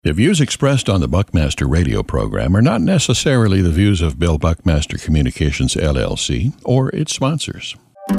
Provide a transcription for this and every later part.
The views expressed on the Buckmaster radio program are not necessarily the views of Bill Buckmaster Communications, LLC, or its sponsors.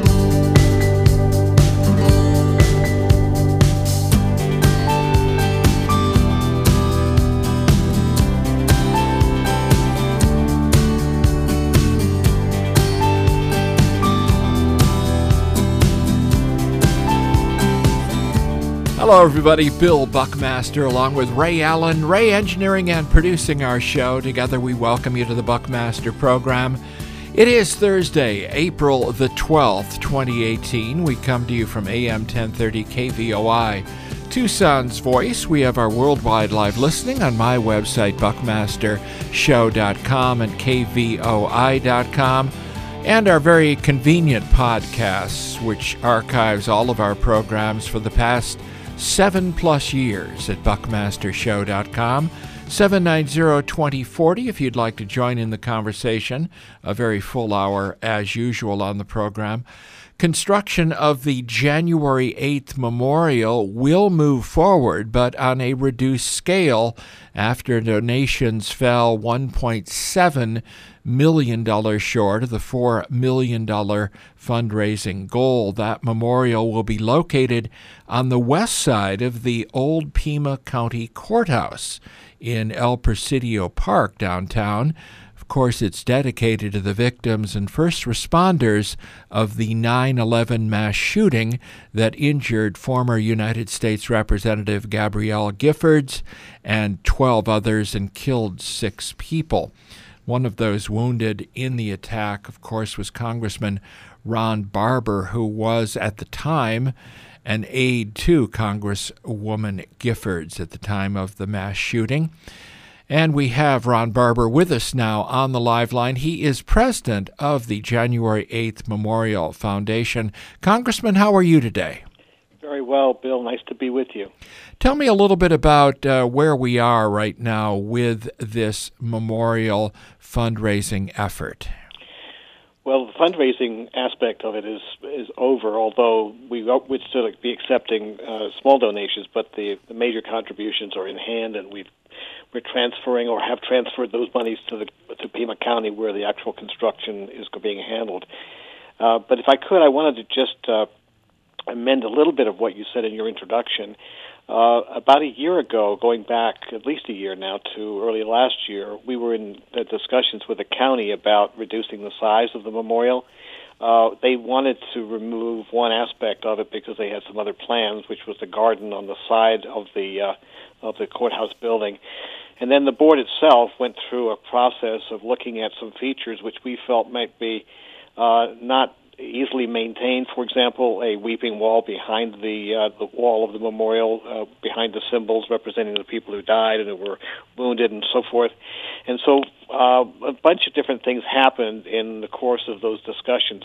Hello everybody, Bill Buckmaster along with Ray Allen, Ray engineering and producing our show. Together we welcome you to the Buckmaster program. It is Thursday, April the 12th, 2018. We come to you from AM 1030 KVOI, Tucson's Voice. We have our worldwide live listening on my website, buckmastershow.com and kvoi.com, and our very convenient podcasts, which archives all of our programs for the past 7+ years at buckmastershow.com, 790-2040 if you'd like to join in the conversation. A very full hour as usual on the program. Construction of the January 8th memorial will move forward, but on a reduced scale after donations fell $1.7 million short of the $4 million fundraising goal. That memorial will be located on the west side of the old Pima County Courthouse in El Presidio Park downtown. Of course, it's dedicated to the victims and first responders of the 9/11 mass shooting that injured former United States Representative Gabrielle Giffords and 12 others and killed 6 people. One of those wounded in the attack, of course, was Congressman Ron Barber, who was at the time an aide to Congresswoman Giffords at the time of the mass shooting. And we have Ron Barber with us now on the live line. He is president of the January 8th Memorial Foundation. Congressman, how are you today? Very well, Bill. Nice to be with you. Tell me a little bit about where we are right now with this memorial fundraising effort. Well, the fundraising aspect of it is over, although we would still be accepting small donations, but the major contributions are in hand, and we're transferring or have transferred those monies to Pima County, where the actual construction is being handled. But if I could, I wanted to just amend a little bit of what you said in your introduction. About a year ago, going back at least a year now to early last year, we were in the discussions with the county about reducing the size of the memorial. They wanted to remove one aspect of it because they had some other plans, which was the garden on the side of the courthouse building. And then the board itself went through a process of looking at some features which we felt might be not easily maintained. For example, a weeping wall behind the wall of the memorial, behind the symbols representing the people who died and who were wounded and so forth. And so a bunch of different things happened in the course of those discussions.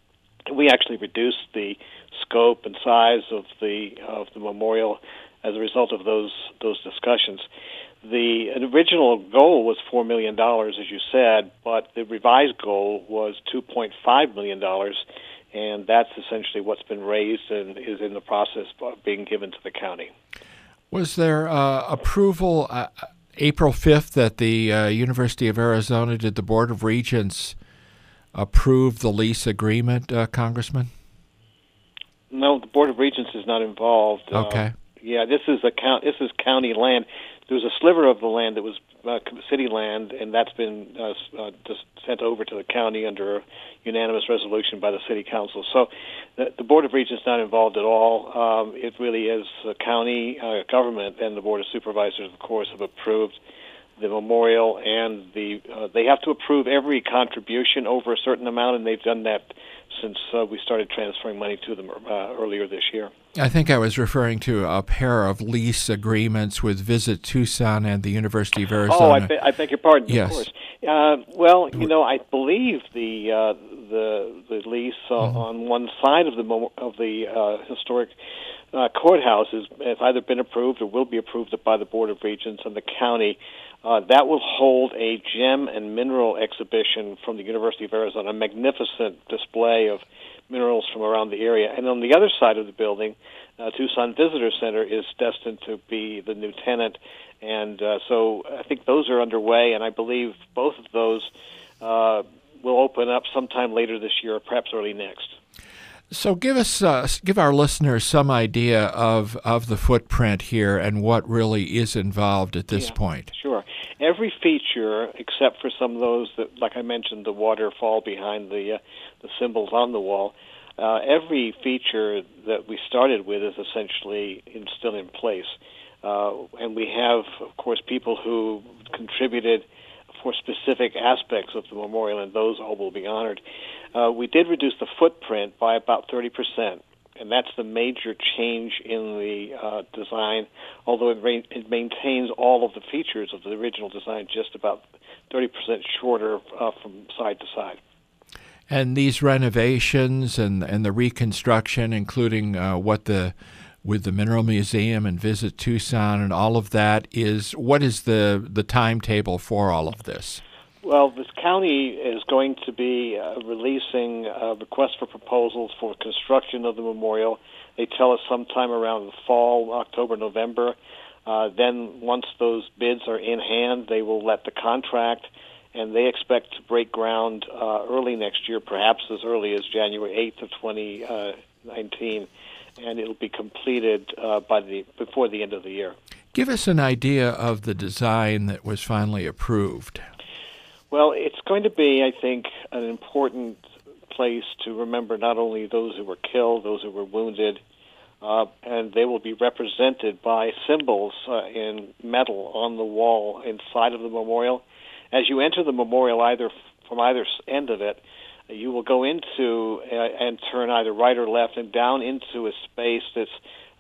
We actually reduced the scope and size of the memorial as a result of those discussions. The original goal was $4 million, as you said, but the revised goal was $2.5 million, and that's essentially what's been raised and is in the process of being given to the county. Was there approval April 5th at the University of Arizona? Did the Board of Regents approve the lease agreement, Congressman? No, the Board of Regents is not involved. Okay. This is county land. There was a sliver of the land that was city land, and that's been just sent over to the county under a unanimous resolution by the city council. So the Board of Regents is not involved at all. It really is the county government, and the Board of Supervisors, of course, have approved the memorial, and they have to approve every contribution over a certain amount, and they've done that since we started transferring money to them earlier this year. I think I was referring to a pair of lease agreements with Visit Tucson and the University of Arizona. Oh, I beg your pardon. Yes. Of course. Well, I believe the lease on one side of the historic courthouse has either been approved or will be approved by the Board of Regents and the county. That will hold a gem and mineral exhibition from the University of Arizona, a magnificent display of minerals from around the area. And on the other side of the building, Tucson Visitor Center is destined to be the new tenant. And so I think those are underway, and I believe both of those will open up sometime later this year or perhaps early next. So give our listeners some idea of the footprint here and what really is involved at this point. Sure. Every feature, except for some of those that, like I mentioned, the waterfall behind the symbols on the wall, every feature that we started with is essentially still in place. And we have, of course, people who contributed for specific aspects of the memorial, and those all will be honored. We did reduce the footprint by about 30%, and that's the major change in the design, although it maintains all of the features of the original design, just about 30% shorter from side to side. And these renovations and the reconstruction, including with the Mineral Museum and Visit Tucson and all of that, what is the timetable for all of this? Well, this county is going to be releasing requests for proposals for construction of the memorial. They tell us sometime around the fall, October, November. Then once those bids are in hand, they will let the contract, and they expect to break ground early next year, perhaps as early as January 8th of 2019, and it'll be completed before the end of the year. Give us an idea of the design that was finally approved. Well, it's going to be, I think, an important place to remember not only those who were killed, those who were wounded, and they will be represented by symbols in metal on the wall inside of the memorial. As you enter the memorial, from either end of it, you will go into and turn either right or left and down into a space that's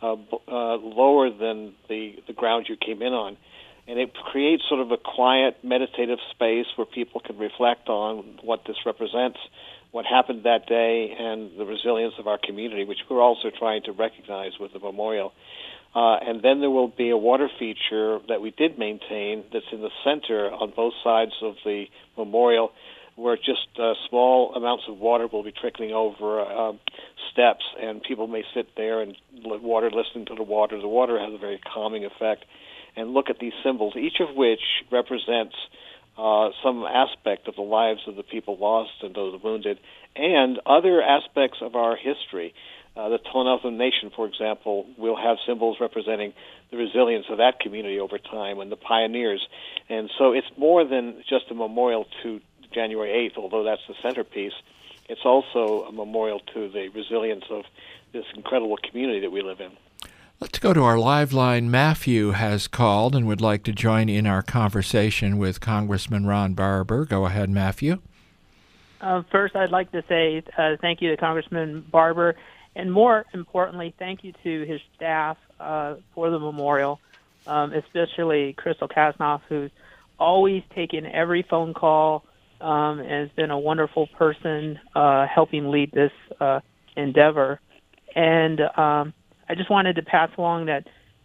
lower than the ground you came in on. And it creates sort of a quiet, meditative space where people can reflect on what this represents, what happened that day, and the resilience of our community, which we're also trying to recognize with the memorial. And then there will be a water feature that we did maintain that's in the center on both sides of the memorial, where just small amounts of water will be trickling over steps, and people may sit there and listen to the water. The water has a very calming effect. And look at these symbols, each of which represents some aspect of the lives of the people lost and those wounded, and other aspects of our history. The Tohono Nation, for example, will have symbols representing the resilience of that community over time and the pioneers. And so it's more than just a memorial to January 8th, although that's the centerpiece. It's also a memorial to the resilience of this incredible community that we live in. Let's go to our live line. Matthew has called and would like to join in our conversation with Congressman Ron Barber. Go ahead, Matthew. First, I'd like to say thank you to Congressman Barber, and more importantly, thank you to his staff for the memorial, especially Crystal Kasnoff, who's always taken every phone call and has been a wonderful person helping lead this endeavor. And I just wanted to pass along that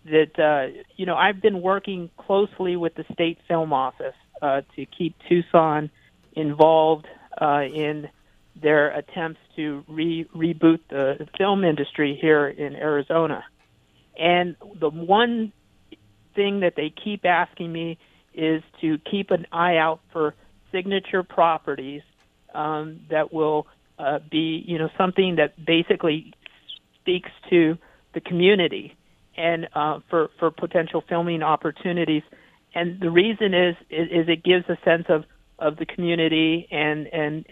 I've been working closely with the State Film Office to keep Tucson involved in their attempts to reboot the film industry here in Arizona. And the one thing that they keep asking me is to keep an eye out for signature properties that will be, something that basically speaks to the community and for potential filming opportunities. And the reason is it gives a sense of the community, and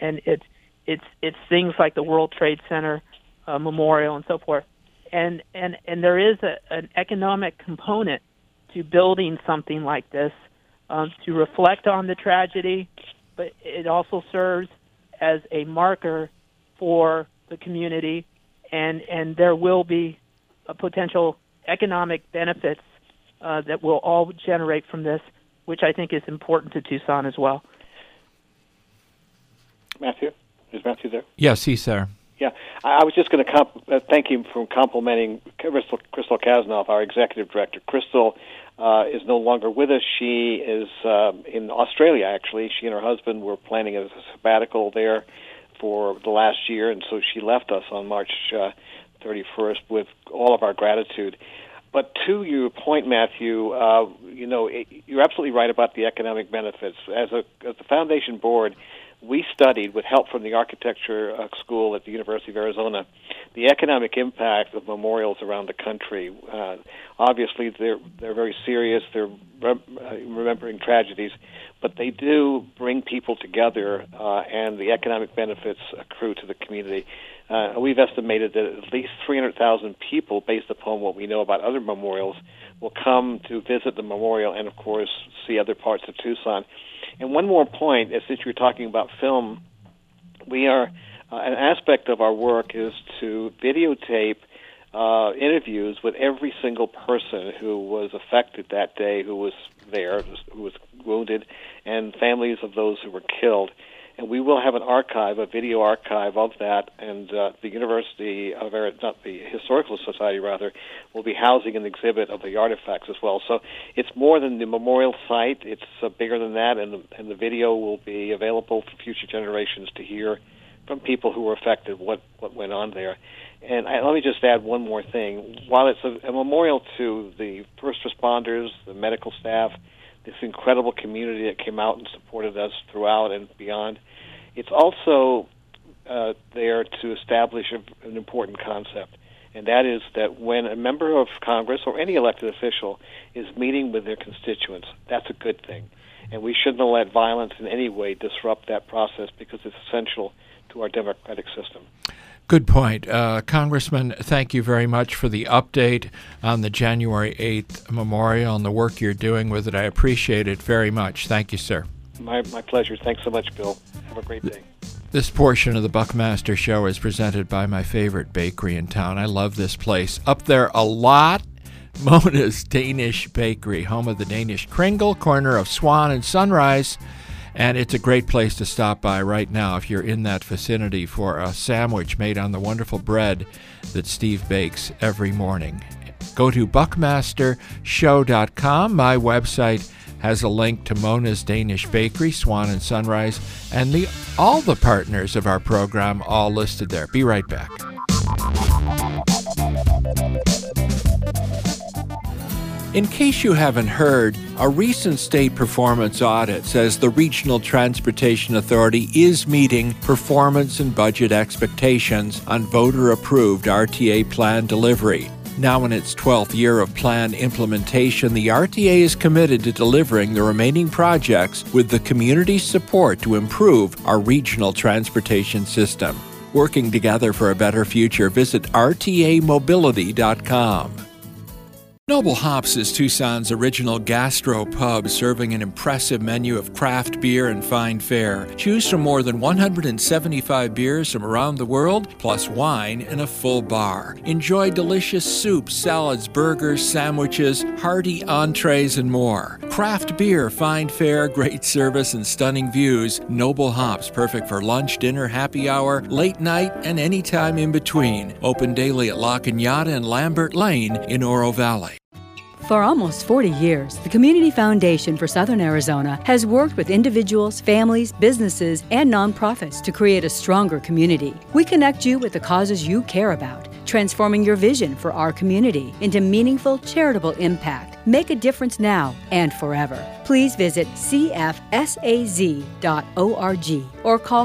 it's things like the World Trade Center Memorial and so forth. And there is an economic component to building something like this to reflect on the tragedy, but it also serves as a marker for the community, and there will be potential economic benefits that will all generate from this, which I think is important to Tucson as well. Matthew? Is Matthew there? Yes, he's there. Yeah, I was just going to thank him for complimenting Crystal Kasnoff, our executive director. Crystal is no longer with us. She is in Australia, actually. She and her husband were planning a sabbatical there for the last year, and so she left us on March 31st with all of our gratitude. But to your point, Matthew, you're absolutely right about the economic benefits. As the Foundation Board, we studied, with help from the architecture school at the University of Arizona, the economic impact of memorials around the country. Obviously, they're very serious. They're remembering tragedies, but they do bring people together, and the economic benefits accrue to the community. We've estimated that at least 300,000 people, based upon what we know about other memorials, will come to visit the memorial and, of course, see other parts of Tucson. And one more point, since you're talking about film, we are an aspect of our work is to videotape interviews with every single person who was affected that day, who was there, who was wounded, and families of those who were killed. And we will have an archive, a video archive of that, and the University of not the Historical Society, rather, will be housing an exhibit of the artifacts as well. So it's more than the memorial site; it's bigger than that, and the video will be available for future generations to hear from people who were affected, what went on there. And let me just add one more thing. While it's a memorial to the first responders, the medical staff, this incredible community that came out and supported us throughout and beyond, it's also there to establish an important concept, and that is that when a member of Congress or any elected official is meeting with their constituents, that's a good thing. And we shouldn't let violence in any way disrupt that process, because it's essential to our democratic system. Good point. Congressman, thank you very much for the update on the January 8th memorial and the work you're doing with it. I appreciate it very much. Thank you, sir. My pleasure. Thanks so much, Bill. Have a great day. This portion of the Buckmaster Show is presented by my favorite bakery in town. I love this place. Up there a lot, Mona's Danish Bakery, home of the Danish Kringle, corner of Swan and Sunrise. And it's a great place to stop by right now if you're in that vicinity for a sandwich made on the wonderful bread that Steve bakes every morning. Go to buckmastershow.com. My website has a link to Mona's Danish Bakery, Swan and Sunrise, and all the partners of our program all listed there. Be right back. In case you haven't heard, a recent state performance audit says the Regional Transportation Authority is meeting performance and budget expectations on voter-approved RTA plan delivery. Now in its 12th year of plan implementation, the RTA is committed to delivering the remaining projects with the community's support to improve our regional transportation system. Working together for a better future, visit rtamobility.com. Noble Hops is Tucson's original gastro pub, serving an impressive menu of craft beer and fine fare. Choose from more than 175 beers from around the world, plus wine in a full bar. Enjoy delicious soups, salads, burgers, sandwiches, hearty entrees, and more. Craft beer, fine fare, great service, and stunning views. Noble Hops, perfect for lunch, dinner, happy hour, late night, and any time in between. Open daily at La Cañada and Lambert Lane in Oro Valley. For almost 40 years, the Community Foundation for Southern Arizona has worked with individuals, families, businesses, and nonprofits to create a stronger community. We connect you with the causes you care about, transforming your vision for our community into meaningful, charitable impact. Make a difference now and forever. Please visit cfsaz.org or call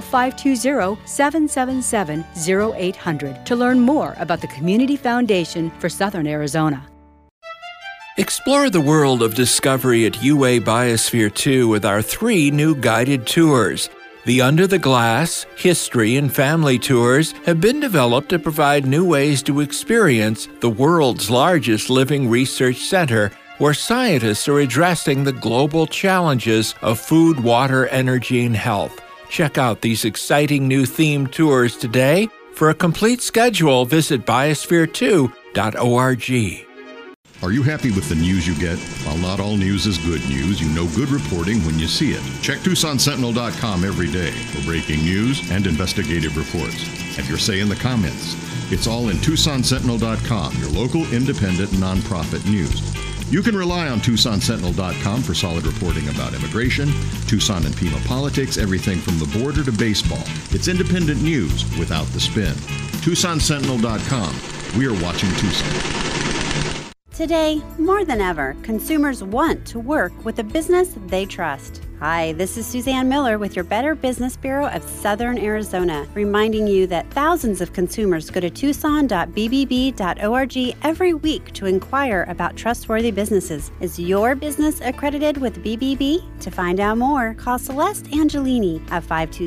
520-777-0800 to learn more about the Community Foundation for Southern Arizona. Explore the world of discovery at UA Biosphere 2 with our 3 new guided tours. The Under the Glass, History, and Family tours have been developed to provide new ways to experience the world's largest living research center, where scientists are addressing the global challenges of food, water, energy, and health. Check out these exciting new themed tours today. For a complete schedule, visit biosphere2.org. Are you happy with the news you get? While not all news is good news, you know good reporting when you see it. Check TucsonSentinel.com every day for breaking news and investigative reports. Have your say in the comments. It's all in TucsonSentinel.com, your local independent nonprofit news. You can rely on TucsonSentinel.com for solid reporting about immigration, Tucson and Pima politics, everything from the border to baseball. It's independent news without the spin. TucsonSentinel.com. We are watching Tucson. Today, more than ever, consumers want to work with a business they trust. Hi, this is Suzanne Miller with your Better Business Bureau of Southern Arizona, reminding you that thousands of consumers go to tucson.bbb.org every week to inquire about trustworthy businesses. Is your business accredited with BBB? To find out more, call Celeste Angelini at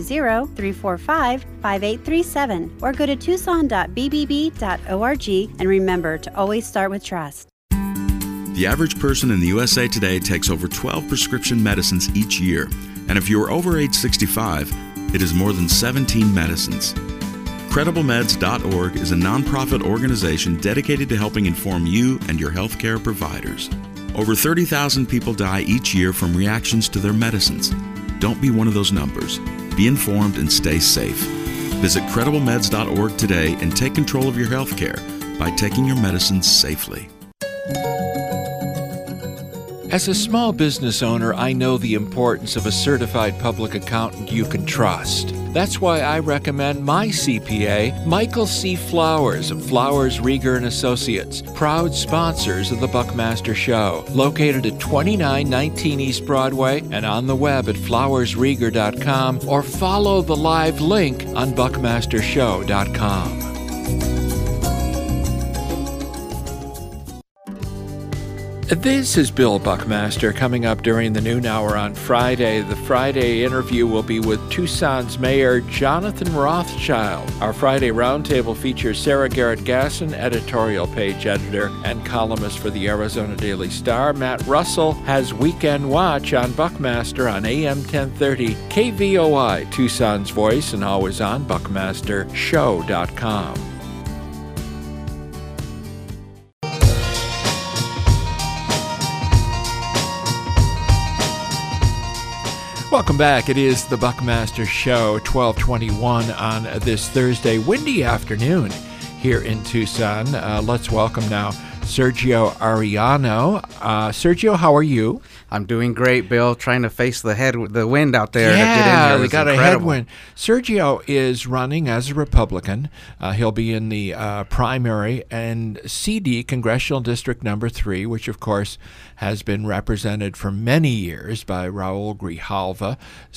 520-345-5837 or go to tucson.bbb.org, and remember to always start with trust. The average person in the USA today takes over 12 prescription medicines each year, and if you are over age 65, it is more than 17 medicines. CredibleMeds.org is a nonprofit organization dedicated to helping inform you and your healthcare providers. Over 30,000 people die each year from reactions to their medicines. Don't be one of those numbers. Be informed and stay safe. Visit CredibleMeds.org today and take control of your healthcare by taking your medicines safely. As a small business owner, I know the importance of a certified public accountant you can trust. That's why I recommend my CPA, Michael C. Flowers of Flowers, Rieger & Associates, proud sponsors of the Buckmaster Show, located at 2919 East Broadway and on the web at flowersrieger.com, or follow the live link on buckmastershow.com. This is Bill Buckmaster. Coming up during the noon hour on Friday. The Friday interview will be with Tucson's Mayor Jonathan Rothschild. Our Friday roundtable features Sarah Garrett Gasson, editorial page editor and columnist for the Arizona Daily Star. Matt Russell has Weekend Watch on Buckmaster on AM 1030, KVOI, Tucson's voice, and always on buckmastershow.com. Welcome back. It is the Buckmaster Show, 1221 on this Thursday, windy afternoon here in Tucson. Let's welcome now Sergio Arellano. Sergio, how are you? I'm doing great, Bill. Trying to face the wind out there. Yeah, to get in here they got incredible. a headwind. Sergio is running as a Republican. He'll be in the primary and CD, Congressional District Number 3, which, of course, has been represented for many years by Raul Grijalva.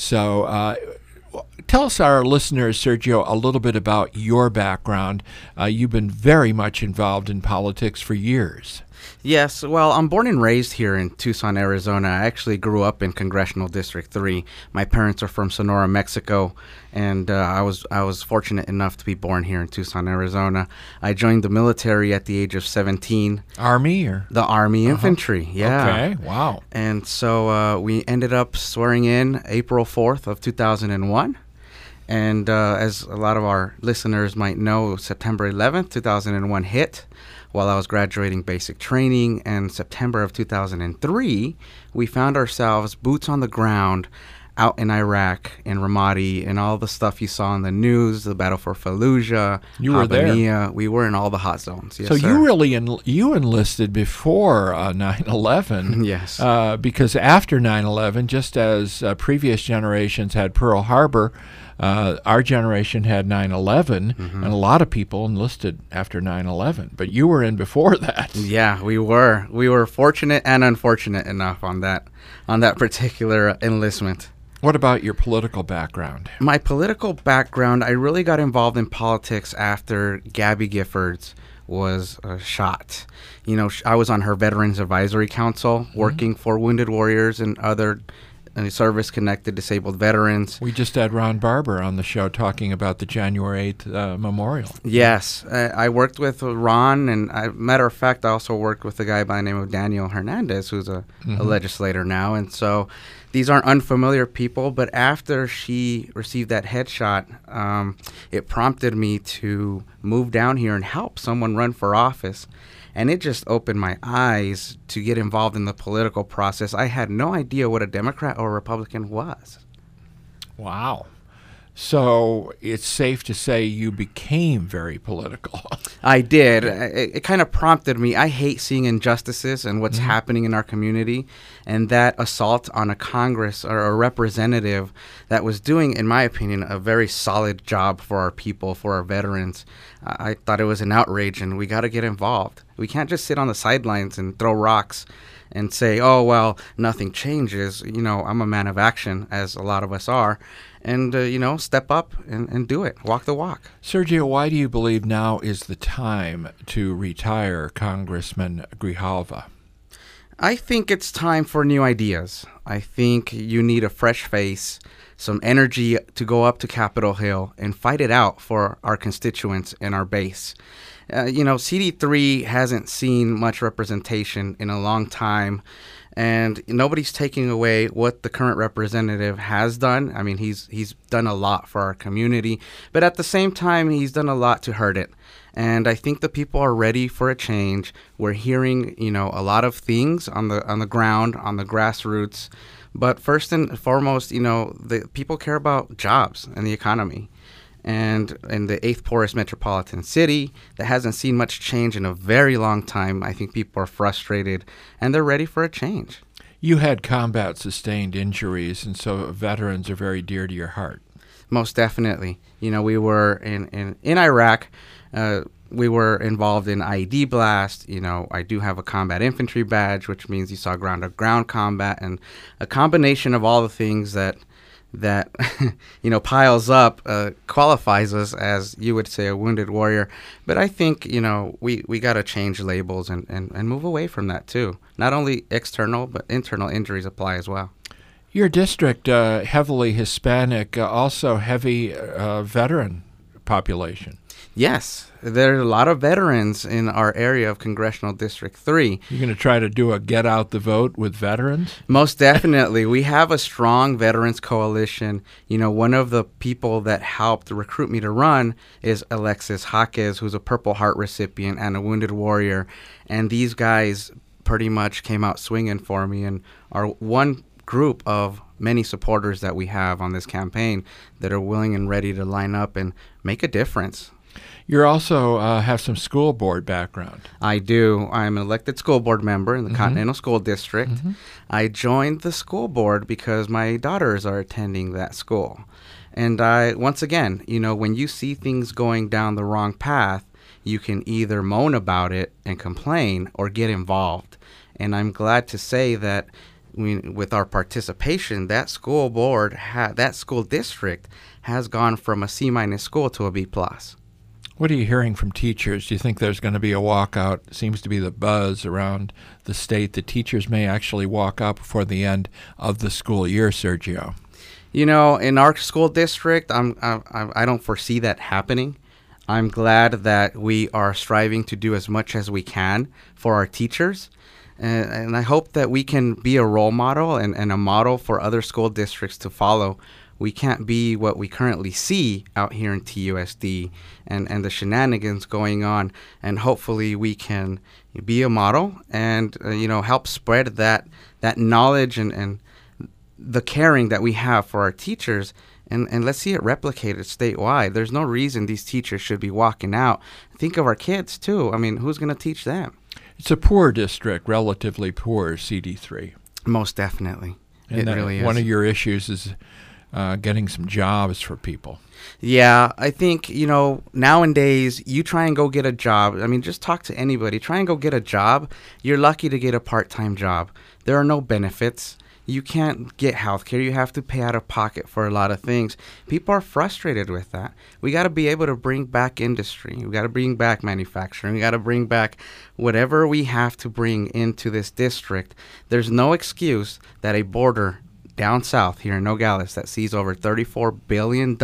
So tell us, our listeners, Sergio, a little bit about your background. You've been very much involved in politics for years. Yes, well, I'm born and raised here in Tucson, Arizona. I actually grew up in Congressional District 3. My parents are from Sonora, Mexico, and I was fortunate enough to be born here in Tucson, Arizona. I joined the military at the age of 17. Army or? The Army Infantry, yeah. Okay, wow. And so we ended up swearing in April 4th of 2001. And as a lot of our listeners might know, September 11th, 2001 hit while I was graduating basic training. And September of 2003, we found ourselves boots on the ground out in Iraq, in Ramadi, and all the stuff you saw in the news, the battle for Fallujah, You were there. We were in all the hot zones. Yes, so sir. you really you enlisted before 9/11. Yes. Because after 9/11, just as previous generations had Pearl Harbor, our generation had 9/11, and a lot of people enlisted after 9/11. But you were in before that. Yeah, we were. We were fortunate and unfortunate enough on that particular enlistment. What about your political background? My political background, I really got involved in politics after Gabby Giffords was shot. You know, I was on her Veterans Advisory Council working for Wounded Warriors and other service-connected disabled veterans. We just had Ron Barber on the show talking about the January 8th memorial. Yes, I worked with Ron, and matter of fact, I also worked with a guy by the name of Daniel Hernandez, who's a legislator now. And so these aren't unfamiliar people, but after she received that headshot, it prompted me to move down here and help someone run for office. And it just opened my eyes to get involved in the political process. I had no idea what a Democrat or Republican was. Wow. So it's safe to say you became very political. I did. It kind of prompted me. I hate seeing injustices and what's happening in our community, and that assault on a Congress or a representative that was doing, in my opinion, a very solid job for our people, for our veterans. I thought it was an outrage, and we got to get involved. We can't just sit on the sidelines and throw rocks and say, oh, well, nothing changes. I'm a man of action, as a lot of us are. And, step up and do it. Walk the walk. Sergio, why do you believe now is the time to retire Congressman Grijalva? I think it's time for new ideas. I think you need a fresh face, some energy to go up to Capitol Hill and fight it out for our constituents and our base. CD3 hasn't seen much representation in a long time. And nobody's taking away what the current representative has done. I mean, he's done a lot for our community, but at the same time, he's done a lot to hurt it. And I think the people are ready for a change. We're hearing, a lot of things on the ground, on the grassroots. But first and foremost, the people care about jobs and the economy. And in the 8th poorest metropolitan city that hasn't seen much change in a very long time, I think people are frustrated and they're ready for a change. You had combat-sustained injuries, and so veterans are very dear to your heart. Most definitely. We were in Iraq. We were involved in IED blast. I do have a combat infantry badge, which means you saw ground-to-ground combat, and a combination of all the things that piles up, qualifies us as, you would say, a wounded warrior. But I think, we got to change labels and move away from that, too. Not only external, but internal injuries apply as well. Your district, heavily Hispanic, also heavy veteran population. Yes, there are a lot of veterans in our area of Congressional District 3. You're going to try to do a get out the vote with veterans? Most definitely. We have a strong veterans coalition. One of the people that helped recruit me to run is Alexis Jaquez, who's a Purple Heart recipient and a wounded warrior. And these guys pretty much came out swinging for me and are one group of many supporters that we have on this campaign that are willing and ready to line up and make a difference. You also have some school board background. I do. I'm an elected school board member in the Continental School District. I joined the school board because my daughters are attending that school. And once again, when you see things going down the wrong path, you can either moan about it and complain or get involved. And I'm glad to say that with our participation, that school board, that school district has gone from a C- school to a B+. What are you hearing from teachers? Do you think there's going to be a walkout? It seems to be the buzz around the state that teachers may actually walk out before the end of the school year, Sergio. In our school district, I don't foresee that happening. I'm glad that we are striving to do as much as we can for our teachers. And I hope that we can be a role model and a model for other school districts to follow. We can't be what we currently see out here in TUSD and the shenanigans going on. And hopefully we can be a model and, help spread that knowledge and the caring that we have for our teachers. And let's see it replicated statewide. There's no reason these teachers should be walking out. Think of our kids, too. I mean, who's going to teach them? It's a poor district, relatively poor, CD3. Most definitely. And it really is. One of your issues is getting some jobs for people. Yeah, I think, nowadays, you try and go get a job. I mean, just talk to anybody. Try and go get a job. You're lucky to get a part-time job. There are no benefits. You can't get health care. You have to pay out of pocket for a lot of things. People are frustrated with that. We got to be able to bring back industry. We got to bring back manufacturing. We got to bring back whatever we have to bring into this district. There's no excuse that a border down south here in Nogales that sees over $34 billion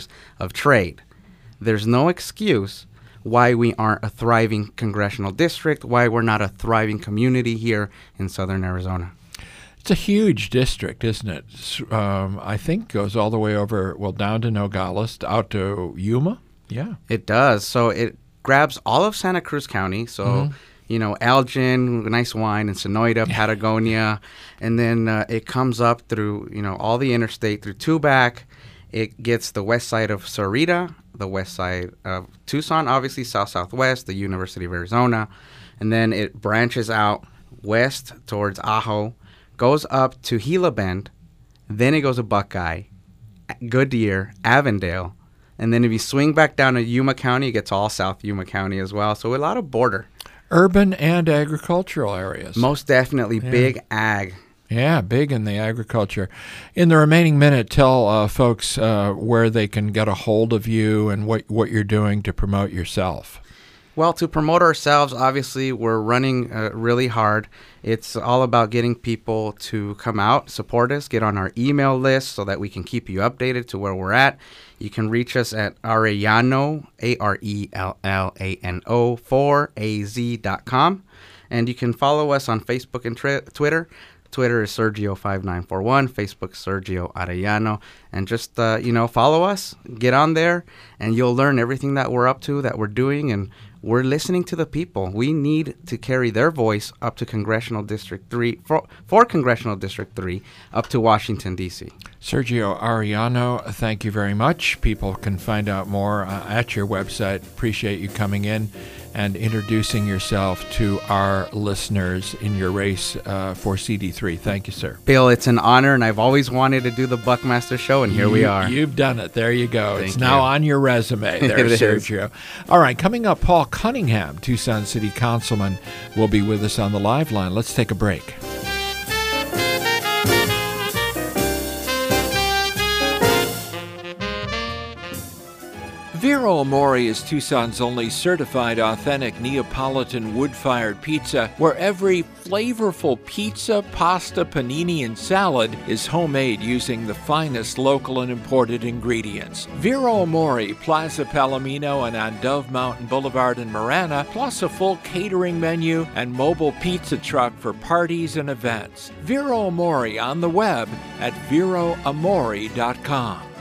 of trade. There's no excuse why we aren't a thriving congressional district, why we're not a thriving community here in southern Arizona. It's a huge district, isn't it? I think goes all the way over, down to Nogales, out to Yuma. Yeah. It does. So it grabs all of Santa Cruz County. So, Elgin, Nice Wine, and Sonoyta, Patagonia. And then it comes up through, all the interstate, through Tubac, It gets the west side of Sahuarita, the west side of Tucson, obviously southwest, the University of Arizona, and then it branches out west towards Ajo, goes up to Gila Bend, then it goes to Buckeye, Goodyear, Avondale, and then if you swing back down to Yuma County, it gets all South Yuma County as well. So a lot of border. Urban and agricultural areas. Most definitely big ag. Yeah, big in the agriculture. In the remaining minute, tell folks where they can get a hold of you and what you're doing to promote yourself. Well, to promote ourselves, obviously, we're running really hard. It's all about getting people to come out, support us, get on our email list so that we can keep you updated to where we're at. You can reach us at Arellano, ARELLANO, 4AZ.com. And you can follow us on Facebook and Twitter. Twitter is Sergio5941, Facebook Sergio Arellano, and just follow us, get on there, and you'll learn everything that we're up to, that we're doing, and we're listening to the people. We need to carry their voice up to Congressional District 3, for Congressional District 3, up to Washington, D.C. Sergio Arellano, thank you very much. People can find out more at your website. Appreciate you coming in and introducing yourself to our listeners in your race for CD3. Thank you, sir. Bill, it's an honor, and I've always wanted to do the Buckmaster Show, and here we are. You've done it. There you go. Thank it's you. now on your resume there, Sergio. All right, coming up, Paul Cunningham, Tucson City Councilman, will be with us on the live line. Let's take a break. Vero Amore is Tucson's only certified authentic Neapolitan wood-fired pizza, where every flavorful pizza, pasta, panini, and salad is homemade using the finest local and imported ingredients. Vero Amore, Plaza Palomino, and on Dove Mountain Boulevard in Marana, plus a full catering menu and mobile pizza truck for parties and events. Vero Amore on the web at veroamore.com.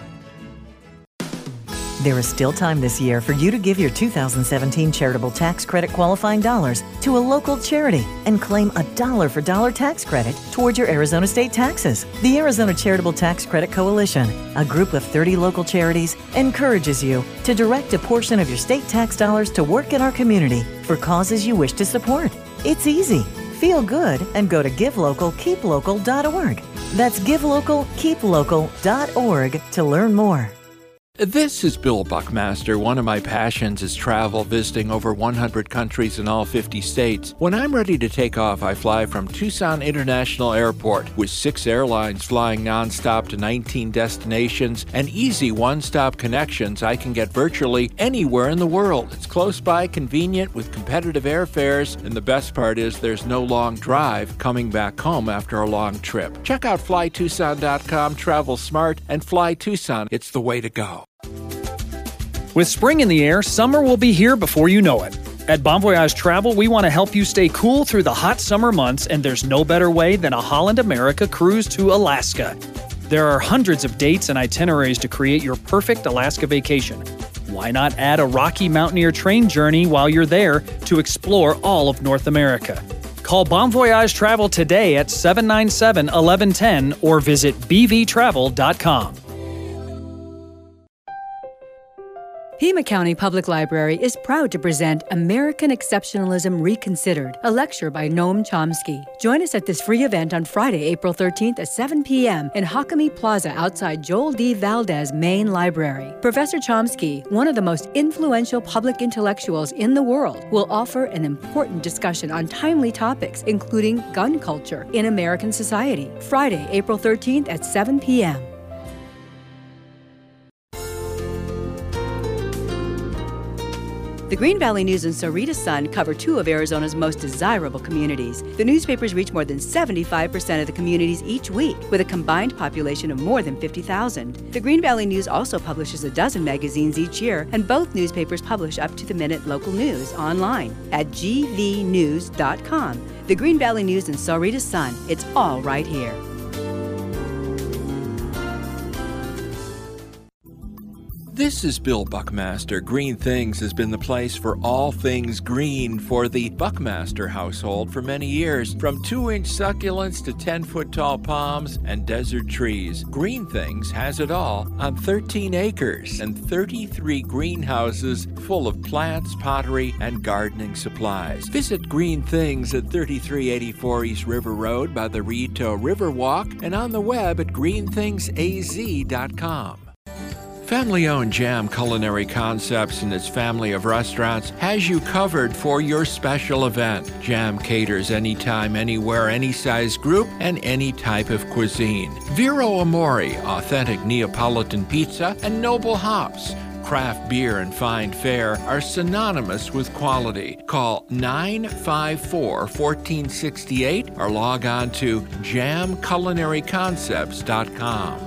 There is still time this year for you to give your 2017 charitable tax credit qualifying dollars to a local charity and claim a dollar-for-dollar tax credit toward your Arizona state taxes. The Arizona Charitable Tax Credit Coalition, a group of 30 local charities, encourages you to direct a portion of your state tax dollars to work in our community for causes you wish to support. It's easy. Feel good and go to givelocalkeeplocal.org. That's givelocalkeeplocal.org to learn more. This is Bill Buckmaster. One of my passions is travel, visiting over 100 countries in all 50 states. When I'm ready to take off, I fly from Tucson International Airport with 6 airlines flying nonstop to 19 destinations and easy one-stop connections. I can get virtually anywhere in the world. It's close by, convenient, with competitive airfares, and the best part is there's no long drive coming back home after a long trip. Check out flytucson.com, travel smart, and Fly Tucson. It's the way to go. With spring in the air, summer will be here before you know it. At Bon Voyage Travel, we want to help you stay cool through the hot summer months, and there's no better way than a Holland America cruise to Alaska. There are hundreds of dates and itineraries to create your perfect Alaska vacation. Why not add a Rocky Mountaineer train journey while you're there to explore all of North America? Call Bon Voyage Travel today at 797-1110 or visit bvtravel.com. Pima County Public Library is proud to present American Exceptionalism Reconsidered, a lecture by Noam Chomsky. Join us at this free event on Friday, April 13th at 7 p.m. in Hakami Plaza outside Joel D. Valdez Main Library. Professor Chomsky, one of the most influential public intellectuals in the world, will offer an important discussion on timely topics, including gun culture in American society. Friday, April 13th at 7 p.m. The Green Valley News and Sahuarita Sun cover 2 of Arizona's most desirable communities. The newspapers reach more than 75% of the communities each week, with a combined population of more than 50,000. The Green Valley News also publishes a dozen magazines each year, and both newspapers publish up-to-the-minute local news online at gvnews.com. The Green Valley News and Sahuarita Sun, it's all right here. This is Bill Buckmaster. Green Things has been the place for all things green for the Buckmaster household for many years. From 2-inch succulents to 10-foot tall palms and desert trees, Green Things has it all on 13 acres and 33 greenhouses full of plants, pottery, and gardening supplies. Visit Green Things at 3384 East River Road by the Rito Riverwalk and on the web at greenthingsaz.com. Family-owned Jam Culinary Concepts and its family of restaurants has you covered for your special event. Jam caters anytime, anywhere, any size group, and any type of cuisine. Vero Amore, authentic Neapolitan pizza, and Noble Hops, craft beer and fine fare are synonymous with quality. Call 954-1468 or log on to jamculinaryconcepts.com.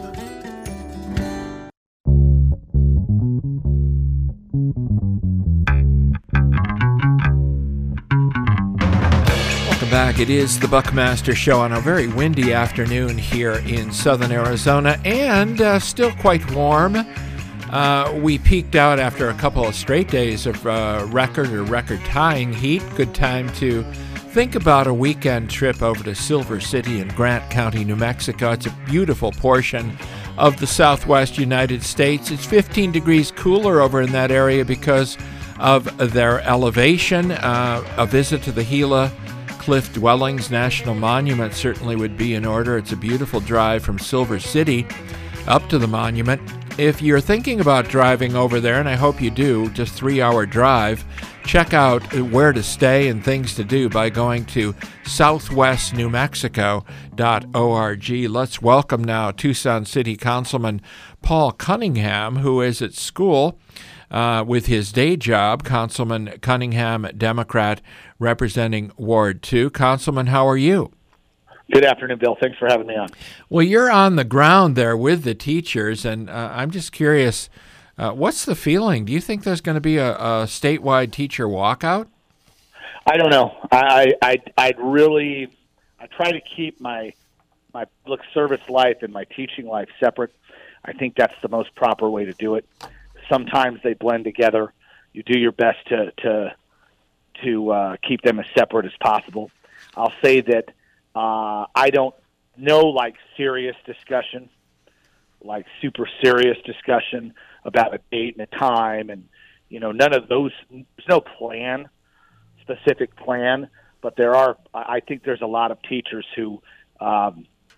Back. It is the Buckmaster Show on a very windy afternoon here in southern Arizona and still quite warm. We peaked out after a couple of straight days of record-tying heat. Good time to think about a weekend trip over to Silver City in Grant County, New Mexico. It's a beautiful portion of the southwest United States. It's 15 degrees cooler over in that area because of their elevation. A visit to the Gila Cliff Dwellings National Monument certainly would be in order. It's a beautiful drive from Silver City up to the monument. If you're thinking about driving over there, and I hope you do, just 3-hour drive, check out where to stay and things to do by going to southwestnewmexico.org. Let's welcome now Tucson City Councilman Paul Cunningham, who is at school with his day job. Councilman Cunningham, Democrat, representing Ward 2. Councilman, how are you? Good afternoon, Bill. Thanks for having me on. Well, you're on the ground there with the teachers, and I'm just curious, what's the feeling? Do you think there's going to be a statewide teacher walkout? I don't know. I try to keep my public service life and my teaching life separate. I think that's the most proper way to do it. Sometimes they blend together. You do your best to keep them as separate as possible. I'll say that I don't know, like serious discussion, like super serious discussion about a date and a time, and none of those. There's no specific plan, but there are. I think there's a lot of teachers who are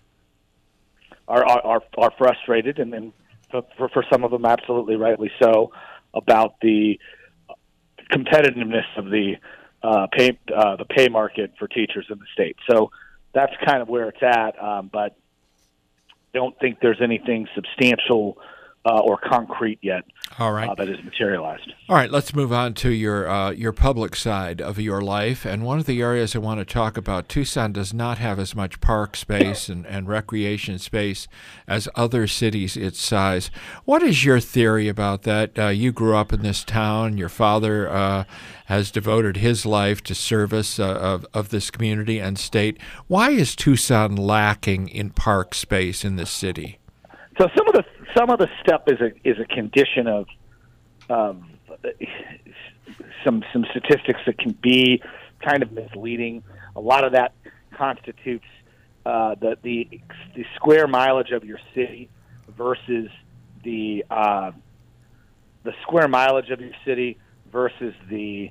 frustrated, and then for some of them, absolutely rightly so, about the competitiveness of the pay market for teachers in the state. So that's kind of where it's at, but don't think there's anything substantial or concrete yet. All right. That is materialized. All right, let's move on to your public side of your life. And one of the areas I want to talk about, Tucson does not have as much park space and recreation space as other cities its size. What is your theory about that? You grew up in this town. Your father has devoted his life to service of this community and state. Why is Tucson lacking in park space in this city? So some of the stuff is a condition of some statistics that can be kind of misleading. A lot of that constitutes the square mileage of your city versus the square mileage of your city versus the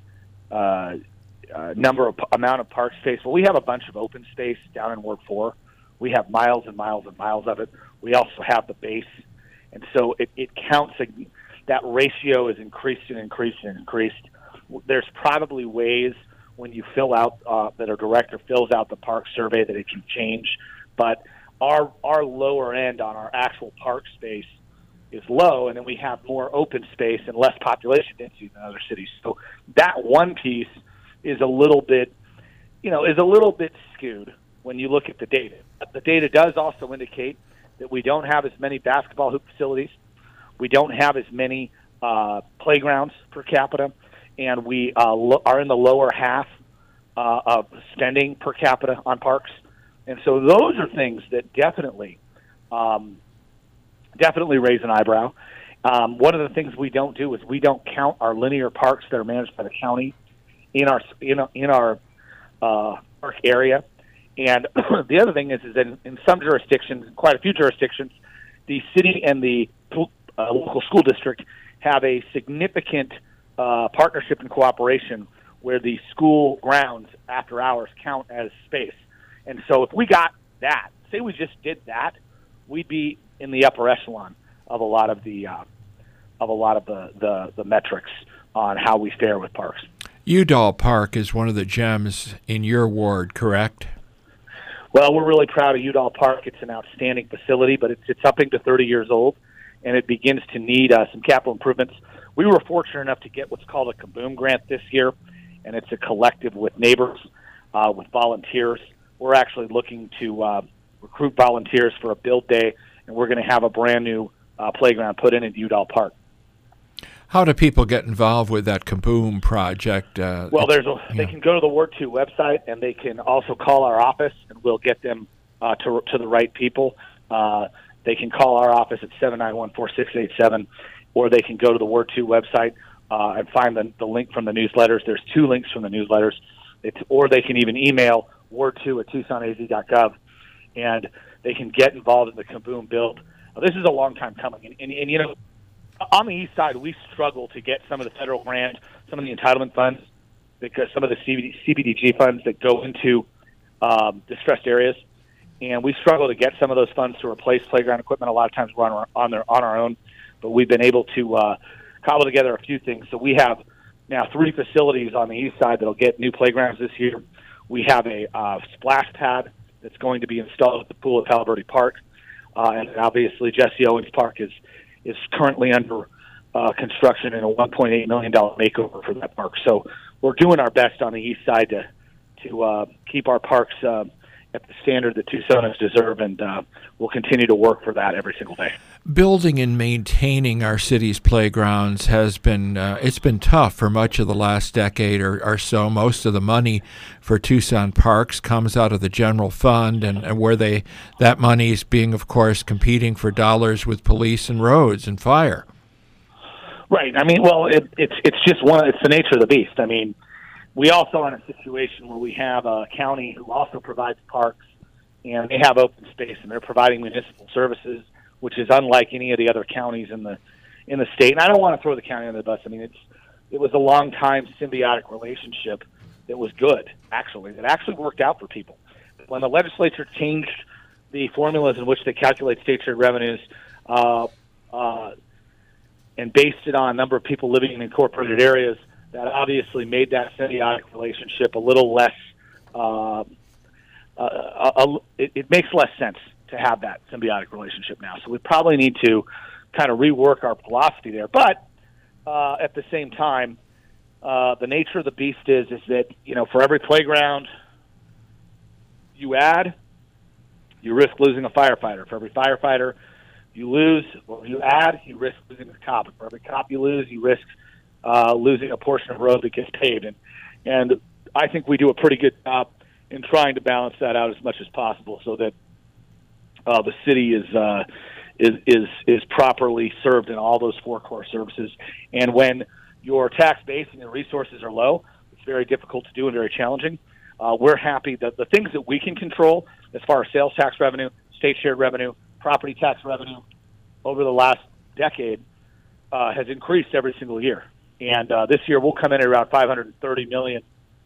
amount of park space. Well, we have a bunch of open space down in Ward 4. We have miles and miles and miles of it. We also have the base. And so it counts. That ratio is increased and increased and increased. There's probably ways when you fill out, that our director fills out the park survey, that it can change. But our lower end on our actual park space is low, and then we have more open space and less population density than other cities. So that one piece is a little bit skewed when you look at the data. The data does also indicate that we don't have as many basketball hoop facilities. We don't have as many playgrounds per capita, and we are in the lower half of spending per capita on parks. And so those are things that definitely raise an eyebrow. One of the things we don't do is we don't count our linear parks that are managed by the county in our park area. And the other thing is that in some jurisdictions, quite a few jurisdictions, the city and the local school district have a significant partnership and cooperation where the school grounds after hours count as space. And so if we got that, say we just did that, we'd be in the upper echelon of a lot of the metrics on how we fare with parks. Udall Park is one of the gems in your ward, correct? Well, we're really proud of Udall Park. It's an outstanding facility, but it's something to 30 years old, and it begins to need some capital improvements. We were fortunate enough to get what's called a Kaboom grant this year, and it's a collective with neighbors, with volunteers. We're actually looking to recruit volunteers for a build day, and we're going to have a brand-new playground put in at Udall Park. How do people get involved with that Kaboom project? Well, they can go to the Ward 2 website, and they can also call our office, and we'll get them to the right people. They can call our office at 791-4687, or they can go to the Ward 2 website and find the link from the newsletters. There's 2 links from the newsletters. Or they can even email ward2@tucsonaz.gov, and they can get involved in the Kaboom build. This is a long time coming, and you know, on the east side, we struggle to get some of the federal grant, some of the entitlement funds, because some of the CBDG funds that go into distressed areas, and we struggle to get some of those funds to replace playground equipment. A lot of times we're on our own, but we've been able to cobble together a few things. So we have now 3 facilities on the east side that'll get new playgrounds this year. We have a splash pad that's going to be installed at the pool at Palo Verde Park, and obviously Jesse Owens Park is currently under construction in a $1.8 million makeover for that park. So we're doing our best on the east side to keep our parks at the standard that Tucsonans deserve, and we'll continue to work for that every single day. Building and maintaining our city's playgrounds has been it's been tough for much of the last decade or so. Most of the money for Tucson parks comes out of the general fund, and where that money is being, of course, competing for dollars with police and roads and fire. Right. I mean, well, it's just it's the nature of the beast. I mean, we also are in a situation where we have a county who also provides parks, and they have open space, and they're providing municipal services, which is unlike any of the other counties in the state. And I don't want to throw the county under the bus. I mean, it was a long time symbiotic relationship that was good, actually. It actually worked out for people. When the legislature changed the formulas in which they calculate state shared revenues and based it on a number of people living in incorporated areas, that obviously made that symbiotic relationship a little less. It makes less sense to have that symbiotic relationship now. So we probably need to kind of rework our philosophy there. But at the same time, the nature of the beast is that, you know, for every playground you add, you risk losing a firefighter. For every firefighter you lose or you add, you risk losing a cop. And for every cop you lose, you risk losing a portion of road that gets paved. And I think we do a pretty good job in trying to balance that out as much as possible so that the city is properly served in all those 4 core services. And when your tax base and your resources are low, it's very difficult to do and very challenging. We're happy that the things that we can control as far as sales tax revenue, state shared revenue, property tax revenue over the last decade has increased every single year. And this year we'll come in at around $530 million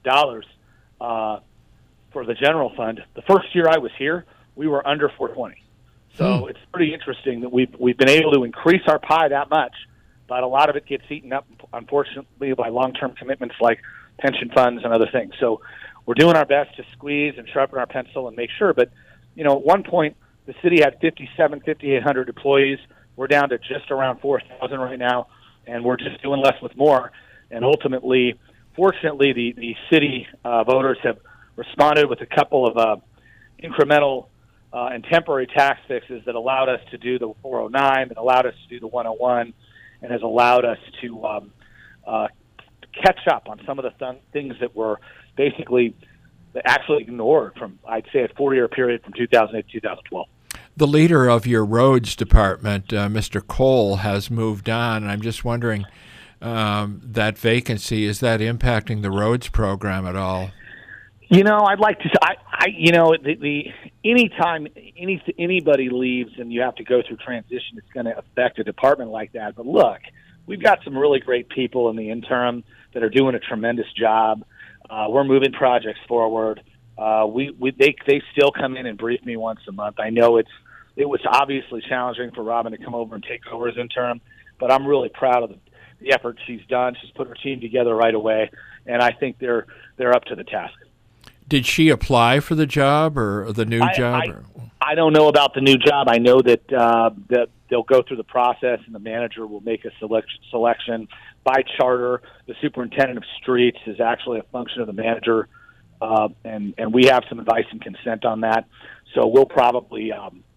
for the general fund. The first year I was here, we were under 420. So it's pretty interesting that we've been able to increase our pie that much, but a lot of it gets eaten up, unfortunately, by long-term commitments like pension funds and other things. So we're doing our best to squeeze and sharpen our pencil and make sure. But, you know, at one point, the city had 5,800 employees. We're down to just around 4,000 right now, and we're just doing less with more. And ultimately, fortunately, the city voters have responded with a couple of incremental and temporary tax fixes that allowed us to do the 409, that allowed us to do the 101, and has allowed us to catch up on some of the things that were basically actually ignored from, I'd say, a 4-year period from 2008 to 2012. The leader of your roads department, Mr. Cole, has moved on, and I'm just wondering, that vacancy, is that impacting the roads program at all? I'd like to. Anytime anybody leaves and you have to go through transition, it's going to affect a department like that. But look, we've got some really great people in the interim that are doing a tremendous job. We're moving projects forward. They still come in and brief me once a month. I know it was obviously challenging for Robin to come over and take over as interim, but I'm really proud of the effort she's done. She's put her team together right away, and I think they're up to the task. Did she apply for the job or the new job? I don't know about the new job. I know that they'll go through the process, and the manager will make a selection. By charter, the superintendent of streets is actually a function of the manager, and we have some advice and consent on that. So we'll probably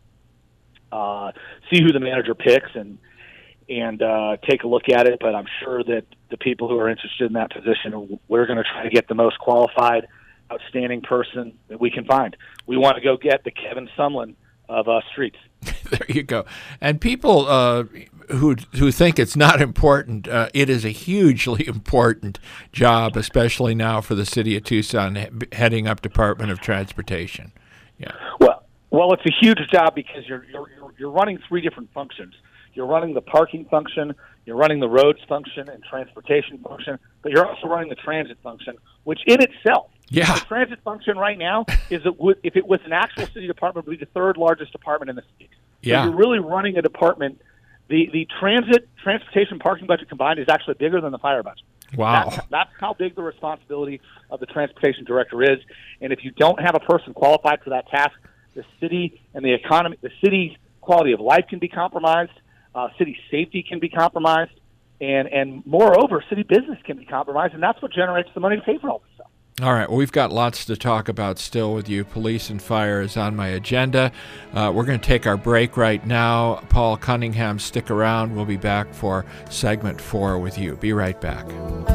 see who the manager picks and take a look at it. But I'm sure that the people who are interested in that position, we're going to try to get the most qualified, outstanding person that we can find. We want to go get the Kevin Sumlin of streets. There you go. And people who think it's not important, it is a hugely important job, especially now for the city of Tucson, heading up Department of Transportation. Yeah. Well, it's a huge job because you're running three different functions. You're running the parking function, you're running the roads function and transportation function, but you're also running the transit function, which in itself, the transit function right now is if it was an actual city department, would be the third largest department in the city. Yeah. So you're really running a department. The transportation, parking budget combined is actually bigger than the fire budget. Wow. That's how big the responsibility of the transportation director is. And if you don't have a person qualified for that task, the city and the economy, the city's quality of life can be compromised. City safety can be compromised, and moreover, city business can be compromised, and that's what generates the money to pay for all this stuff. All right. Well, we've got lots to talk about still with you. Police and fire is on my agenda. We're going to take our break right now. Paul Cunningham, stick around. We'll be back for segment 4 with you. Be right back.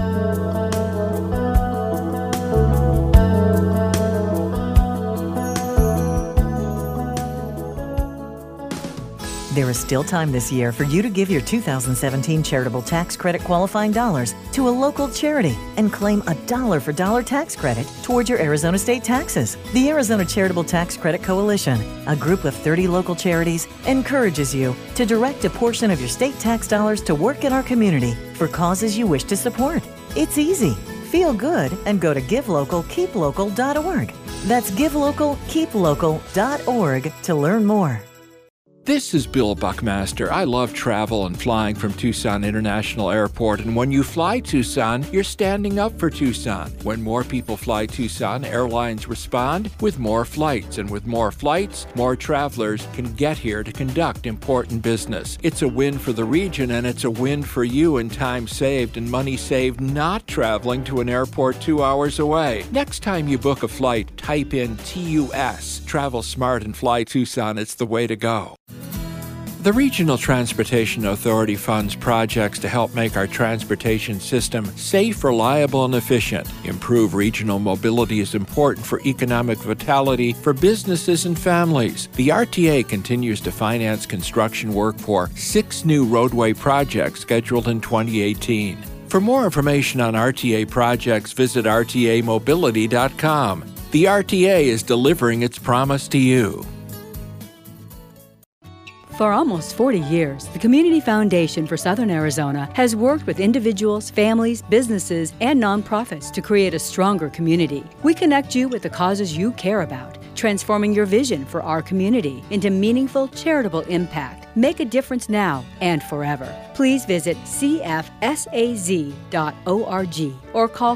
There is still time this year for you to give your 2017 charitable tax credit qualifying dollars to a local charity and claim a dollar-for-dollar tax credit toward your Arizona state taxes. The Arizona Charitable Tax Credit Coalition, a group of 30 local charities, encourages you to direct a portion of your state tax dollars to work in our community for causes you wish to support. It's easy. Feel good and go to GiveLocalKeepLocal.org. That's GiveLocalKeepLocal.org to learn more. This is Bill Buckmaster. I love travel and flying from Tucson International Airport, and when you fly Tucson, you're standing up for Tucson. When more people fly Tucson, airlines respond with more flights, and with more flights, more travelers can get here to conduct important business. It's a win for the region, and it's a win for you in time saved and money saved not traveling to an airport 2 hours away. Next time you book a flight, type in TUS. Travel smart and fly Tucson. It's the way to go. The Regional Transportation Authority funds projects to help make our transportation system safe, reliable, and efficient. Improve regional mobility is important for economic vitality for businesses and families. The RTA continues to finance construction work for 6 new roadway projects scheduled in 2018. For more information on RTA projects, visit rtamobility.com. The RTA is delivering its promise to you. For almost 40 years, the Community Foundation for Southern Arizona has worked with individuals, families, businesses, and nonprofits to create a stronger community. We connect you with the causes you care about, transforming your vision for our community into meaningful charitable impact. Make a difference now and forever. Please visit cfsaz.org or call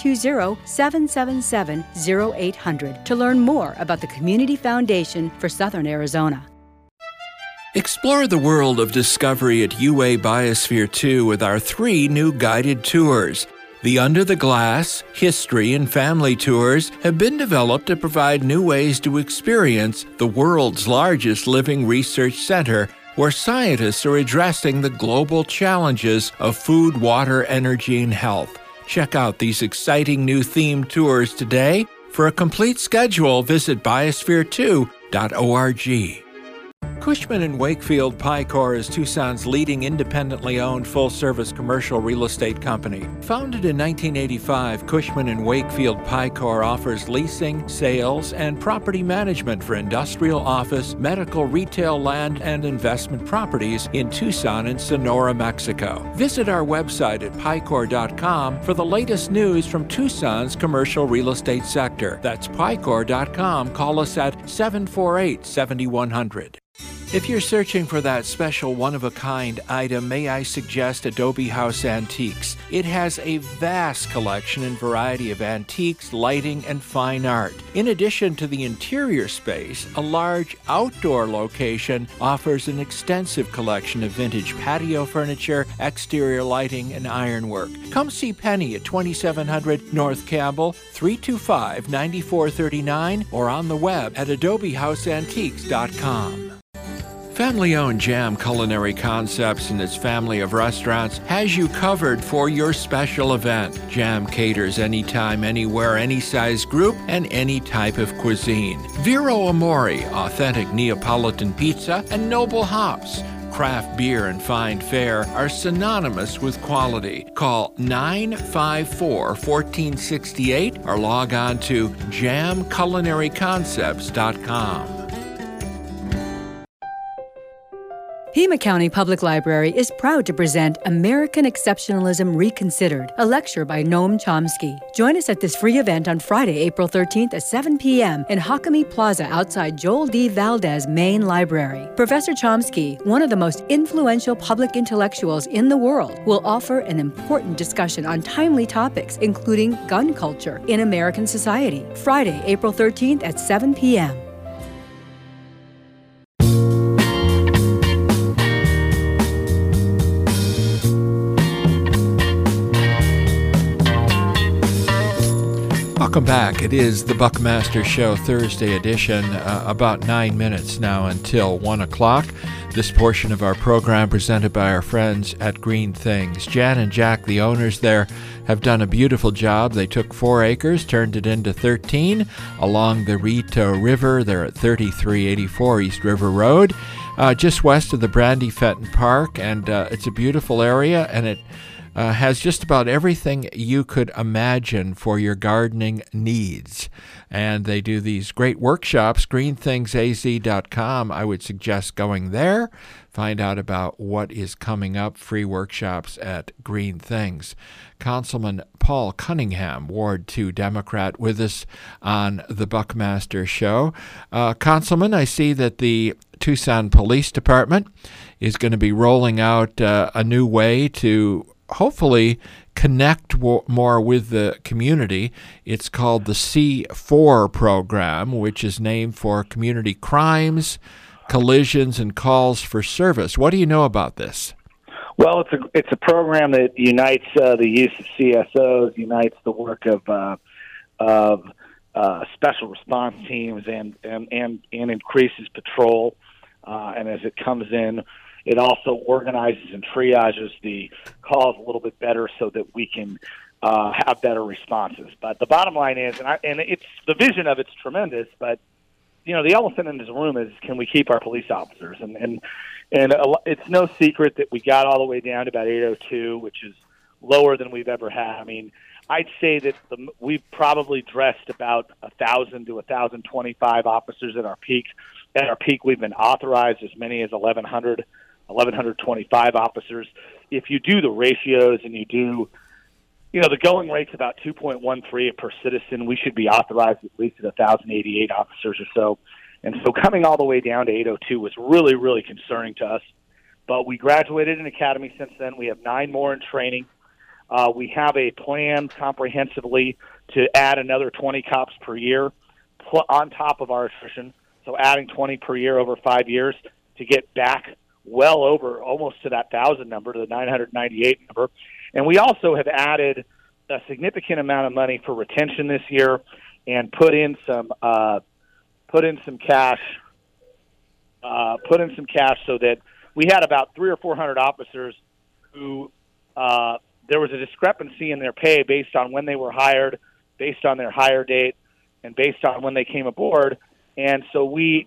520-777-0800 to learn more about the Community Foundation for Southern Arizona. Explore the world of discovery at UA Biosphere 2 with our 3 new guided tours. The Under the Glass, History, and Family tours have been developed to provide new ways to experience the world's largest living research center, where scientists are addressing the global challenges of food, water, energy, and health. Check out these exciting new themed tours today. For a complete schedule, visit biosphere2.org. Cushman & Wakefield Picor is Tucson's leading independently owned full-service commercial real estate company. Founded in 1985, Cushman & Wakefield Picor offers leasing, sales, and property management for industrial, office, medical, retail, land, and investment properties in Tucson and Sonora, Mexico. Visit our website at picor.com for the latest news from Tucson's commercial real estate sector. That's picor.com. Call us at 748-7100. If you're searching for that special one-of-a-kind item, may I suggest Adobe House Antiques. It has a vast collection and variety of antiques, lighting, and fine art. In addition to the interior space, a large outdoor location offers an extensive collection of vintage patio furniture, exterior lighting, and ironwork. Come see Penny at 2700 North Campbell, 325-9439, or on the web at adobehouseantiques.com. Family-owned Jam Culinary Concepts and its family of restaurants has you covered for your special event. Jam caters anytime, anywhere, any size group, and any type of cuisine. Vero Amore, authentic Neapolitan pizza, and Noble Hops. Craft beer and fine fare are synonymous with quality. Call 954-1468 or log on to jamculinaryconcepts.com. Pima County Public Library is proud to present American Exceptionalism Reconsidered, a lecture by Noam Chomsky. Join us at this free event on Friday, April 13th at 7 p.m. in Hakami Plaza outside Joel D. Valdez Main Library. Professor Chomsky, one of the most influential public intellectuals in the world, will offer an important discussion on timely topics, including gun culture in American society. Friday, April 13th at 7 p.m. Welcome back. It is the Buckmaster Show Thursday edition, about 9 minutes now until 1 o'clock. This portion of our program presented by our friends at Green Things. Jan and Jack, the owners there, have done a beautiful job. They took 4 acres, turned it into 13 along the Rito River. They're at 3384 East River Road, just west of the Brandy Fenton Park, and it's a beautiful area, and it has just about everything you could imagine for your gardening needs. And they do these great workshops, greenthingsaz.com. I would suggest going there. Find out about what is coming up, free workshops at Green Things. Councilman Paul Cunningham, Ward 2 Democrat, with us on the Buckmaster Show. Councilman, I see that the Tucson Police Department is going to be rolling out a new way to hopefully connect more with the community. It's called the C4 program, which is named for community crimes, collisions, and calls for service. What do you know about this? Well, it's a program that unites the use of CSOs, unites the work of special response teams, and increases patrol. And as it comes in, it also organizes and triages the calls a little bit better so that we can have better responses. But the bottom line is, and it's the vision of it's tremendous, but you know, the elephant in this room is, can we keep our police officers? And it's no secret that we got all the way down to about 802, which is lower than we've ever had. I mean, I'd say that we've probably dressed about 1,000 to 1,025 officers at our peak. At our peak, we've been authorized as many as 1,125 officers. If you do the ratios and you do, you know, the going rate's about 2.13 per citizen. We should be authorized at least at 1,088 officers or so. And so coming all the way down to 802 was really, really concerning to us. But we graduated an academy since then. We have 9 more in training. We have a plan comprehensively to add another 20 cops per year on top of our attrition. So adding 20 per year over 5 years to get back well over almost to that 1,000 number, to the 998 number. And we also have added a significant amount of money for retention this year and put in some cash so that we had about 300 or 400 officers who there was a discrepancy in their pay based on when they were hired, based on their hire date, and based on when they came aboard. And so we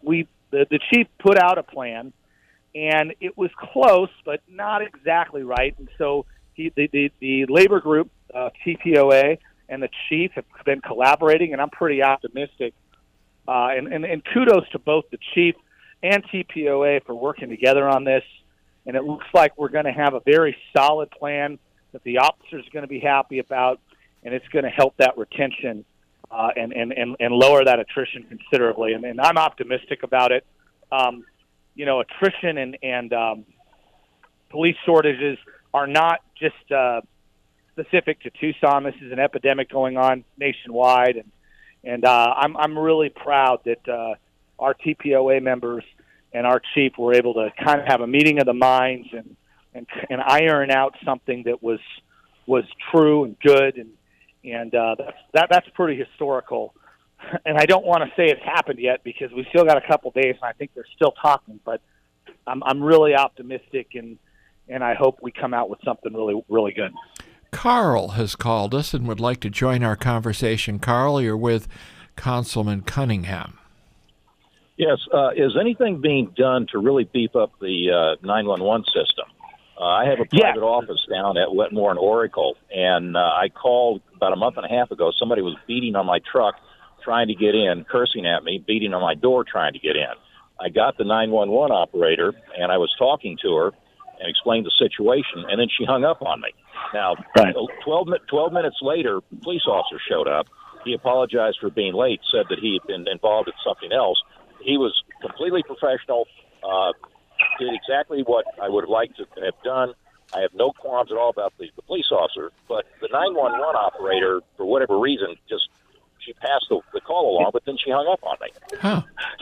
the chief put out a plan, and it was close, but not exactly right. And so the labor group, TPOA, and the chief have been collaborating, and I'm pretty optimistic. And kudos to both the chief and TPOA for working together on this. And it looks like we're going to have a very solid plan that the officers are going to be happy about, and it's going to help that retention and lower that attrition considerably. And I'm optimistic about it. Attrition and police shortages are not just specific to Tucson. This is an epidemic going on nationwide, and I'm really proud that our TPOA members and our chief were able to kind of have a meeting of the minds and iron out something that was true and good, and that's pretty historical. And I don't want to say it's happened yet because we still got a couple days, and I think they're still talking. But I'm really optimistic, and I hope we come out with something really, really good. Carl has called us and would like to join our conversation. Carl, you're with Councilman Cunningham. Yes. Is anything being done to really beef up the 911 system? I have a private office down at Wetmore and Oracle, and I called about a month and a half ago. Somebody was beating on my truck trying to get in, cursing at me, beating on my door trying to get in. I got the 911 operator, and I was talking to her and explained the situation, and then she hung up on me. Now, 12 minutes later, a police officer showed up. He apologized for being late, said that he had been involved in something else. He was completely professional, did exactly what I would have liked to have done. I have no qualms at all about the police officer, but the 911 operator, for whatever reason, she passed the call along, but then she hung up on me. Huh.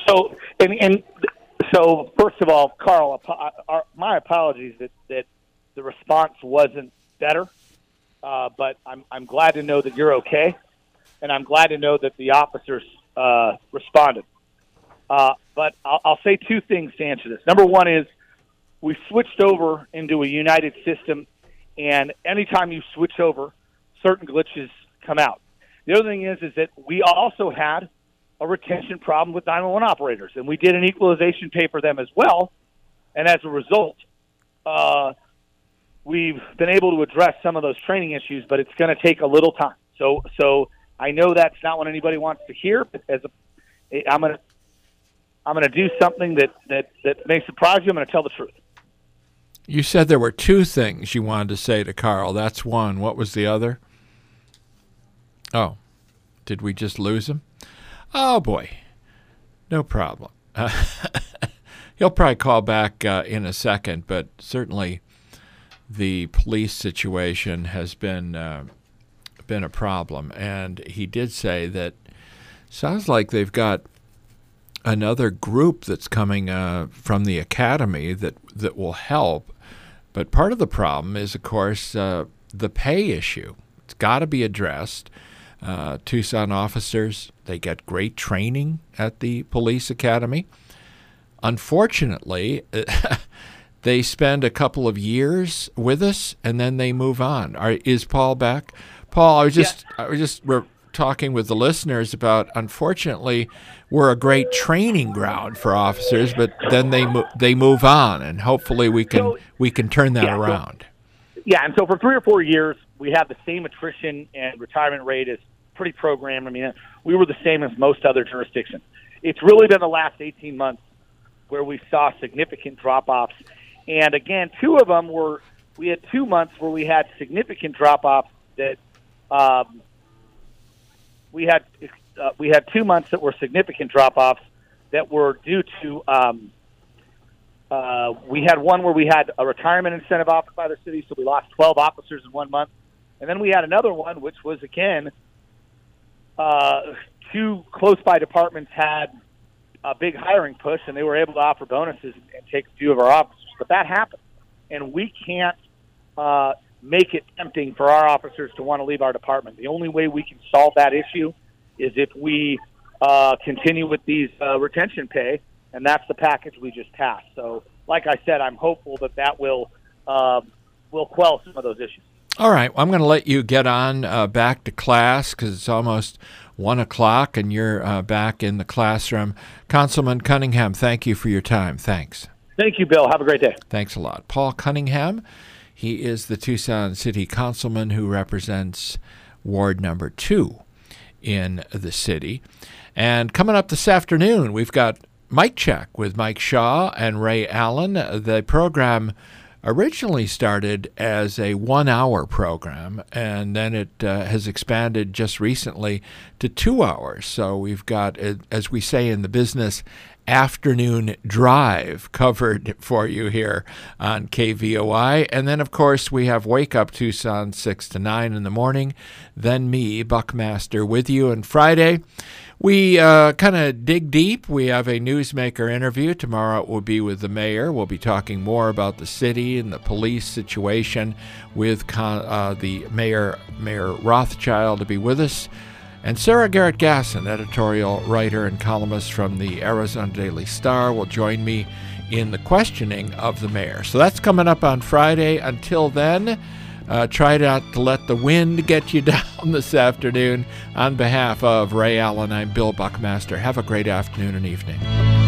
So first of all, Carl, my apologies that the response wasn't better, but I'm glad to know that you're okay, and I'm glad to know that the officers responded. But I'll say two things to answer this. Number one is we switched over into a United system, and anytime you switch over, certain glitches come out. The other thing is that we also had a retention problem with 911 operators, and we did an equalization pay for them as well. And as a result, we've been able to address some of those training issues, but it's going to take a little time. So I know that's not what anybody wants to hear, but I'm going to do something that may surprise you. I'm going to tell the truth. You said there were two things you wanted to say to Carl. That's one. What was the other? Oh, did we just lose him? Oh, boy. No problem. He'll probably call back in a second, but certainly the police situation has been a problem. And he did say that sounds like they've got another group that's coming from the academy that will help. But part of the problem is, of course, the pay issue. It's got to be addressed. Tucson officers, they get great training at the police academy. Unfortunately, they spend a couple of years with us and then they move on. Is Paul back? Paul, I was just talking with the listeners about, unfortunately, we're a great training ground for officers, but then they move on, and hopefully we can turn that around. And so for 3 or 4 years, we have the same attrition and retirement rate as pretty programmed. I mean, we were the same as most other jurisdictions. It's really been the last 18 months where we saw significant drop-offs. And again, two of them we had 2 months where we had significant drop-offs that we had 2 months that were significant drop-offs that were due to we had one where we had a retirement incentive offered by the city, so we lost 12 officers in 1 month. And then we had another one, which was, again, two close-by departments had a big hiring push, and they were able to offer bonuses and take a few of our officers. But that happened, and we can't make it tempting for our officers to want to leave our department. The only way we can solve that issue is if we continue with these retention pay, and that's the package we just passed. So, like I said, I'm hopeful that will quell some of those issues. All right, I'm going to let you get on back to class because it's almost 1 o'clock and you're back in the classroom. Councilman Cunningham, thank you for your time. Thanks. Thank you, Bill. Have a great day. Thanks a lot. Paul Cunningham, he is the Tucson City Councilman who represents Ward number 2 in the city. And coming up this afternoon, we've got Mike Check with Mike Shaw and Ray Allen. The program originally started as a 1-hour program, and then it has expanded just recently to 2 hours. So we've got, as we say in the business, afternoon drive covered for you here on KVOI. And then, of course, we have Wake Up Tucson 6 to 9 in the morning. Then me, Buckmaster, with you. And Friday, we kind of dig deep. We have a newsmaker interview. Tomorrow it will be with the mayor. We'll be talking more about the city and the police situation with the Mayor Rothschild to be with us. And Sarah Garrett Gasson, editorial writer and columnist from the Arizona Daily Star, will join me in the questioning of the mayor. So that's coming up on Friday. Until then, try not to let the wind get you down this afternoon. On behalf of Ray Allen, I'm Bill Buckmaster. Have a great afternoon and evening.